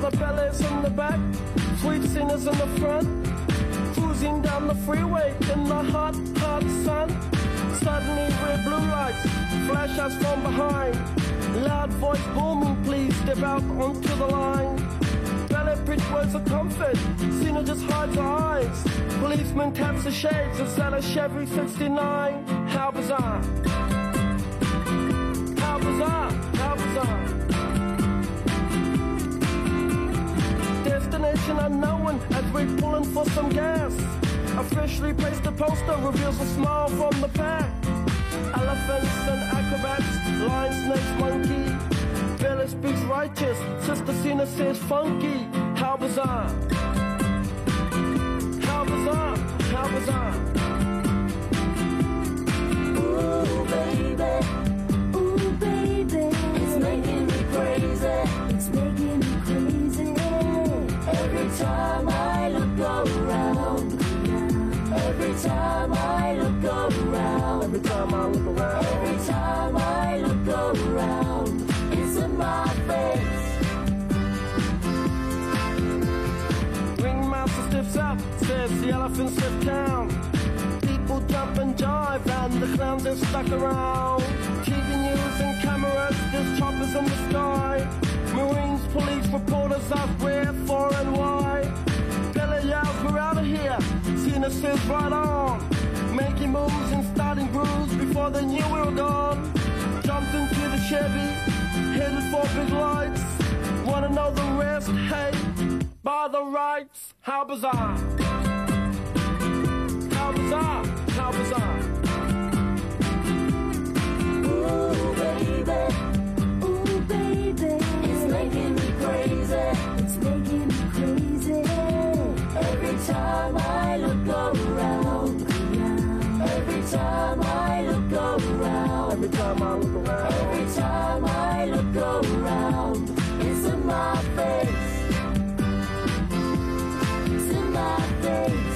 the bellies in the back, sweet singers in the front, cruising down the freeway in the hot, hot sun. Suddenly red blue lights flash us from behind. Loud voice booming, please step out onto the line. Ballet bridge words of comfort, Cena just hides her eyes. Policeman taps the shades inside a Chevy 69. How bizarre. How bizarre, how bizarre. Destination unknown as we're pulling for some gas. A freshly pasted poster reveals a smile from the pack. Elephants and acrobats, lion, snakes, monkey. Billy speaks righteous, Sister Cena says funky. How bizarre. How bizarre, how bizarre. Ooh baby, it's making me crazy. It's making me crazy. Every time I look around. Every time I look around. Every time I look around. Every time I look around. It's in my face. Ringmaster stiffs up, says the elephants sit down. People jump and jive and the clowns are stuck around. TV news and cameras, there's choppers in the sky. Marines, police, reporters up where, for and why. Billy yells, we're out of here. Cena says right on. Making moves and starting grooves before they knew we were gone. Jumped into the Chevy, headed for big lights. Wanna know the rest? Hey, by the rights. How bizarre. How bizarre, how bizarre. Ooh baby, it's making me crazy. It's making me crazy. Every time I look around. Every time I look around. Every time I look around. Every time I look around. It's in my face. It's in my face.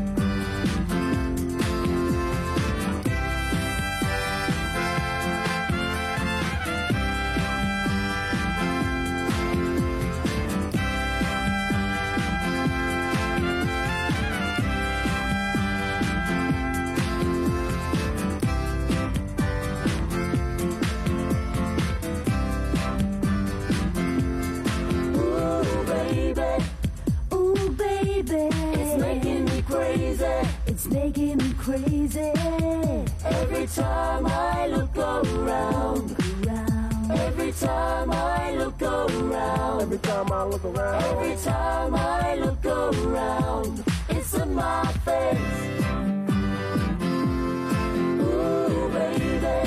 It's making me crazy. It's making me crazy. Every time I look around. Every time I look around. Every time I look around. Every time I look around. It's in my face. Ooh baby,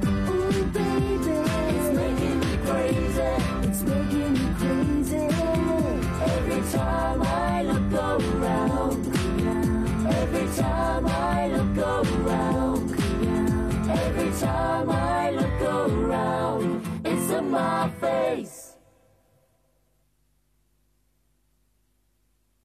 it's making me crazy. It's making me crazy. Every time I look around. Every time I look around.